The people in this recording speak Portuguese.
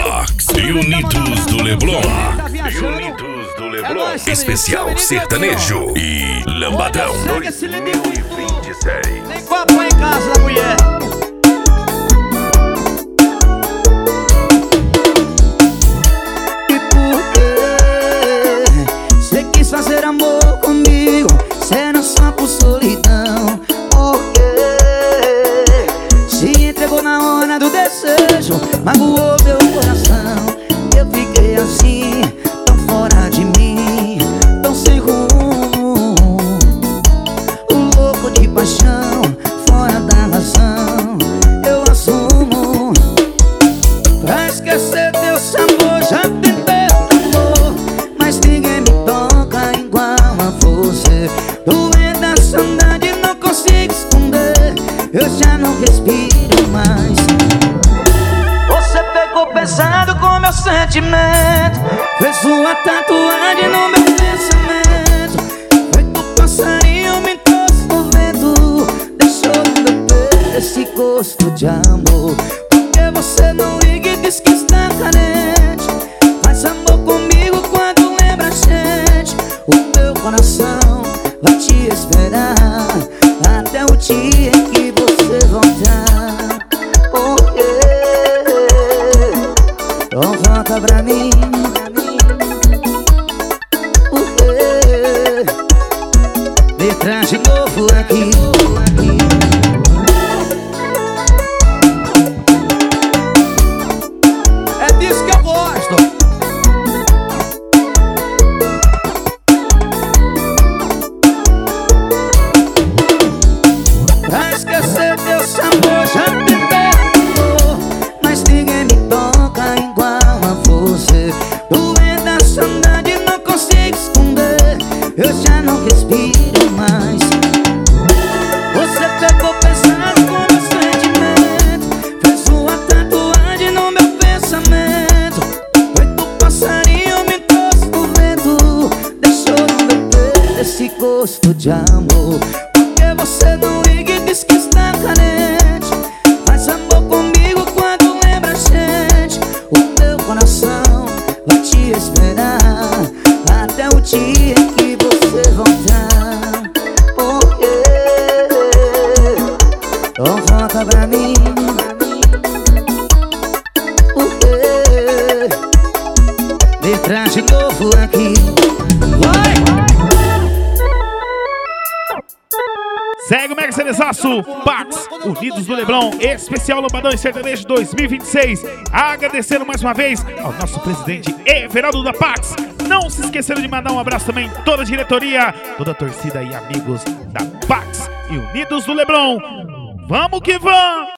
Pax e Unidos do Leblon. Especial sertanejo e lambadão 2026. Nem copo em casa da mulher. E por quê? Cê quis fazer amor comigo, cê não só por solidão. Por quê? Se entregou na hora do desejo, magoou meu coração. Eu fiquei assim, tão fora de mim, tão sem rumo, louco de paixão, fora da razão. Eu assumo. Pra esquecer teu sabor, já tentei amor, mas ninguém me toca igual a você. Doendo a saudade, não consigo esconder, eu já não respiro mais. Você pegou pesado com meu sentimento, fez uma tatuagem no meu pensamento. Feito passarinho, me trouxe no vento, deixou no meu peito esse gosto de amor. Porque você não liga e diz que está carente, faz amor comigo quando lembra a gente. O meu coração vai te esperar até o dia em que você voltar. Porque então volta pra mim. Porque me traz de novo aqui. É disso que eu gosto. Pra esquecer teu sabor, já tentei amor, mas ninguém me toca igual a você. Doendo a saudade, não consigo esconder, eu já não respiro mais. Você pegou pesado com meu sentimento, fez uma tatuagem no meu pensamento. Feito passarinho, me trouxe no vento, deixou no meu peito esse gosto de amor. Porque você não liga e diz que está carente, faz amor comigo quando lembra a gente. O meu coração vai te esperar até o dia em que você voltar. Porque então volta pra mim. Porque me traz de novo aqui. Vai! Segue o Mega Cerezaço, Pax, Unidos do Leblon, especial Lambadão e Sertanejo 2026. Agradecendo mais uma vez ao nosso presidente Everaldo da Pax. Não se esqueceram de mandar um abraço também toda a diretoria, toda a torcida e amigos da Pax e Unidos do Leblon. Vamos que vamos!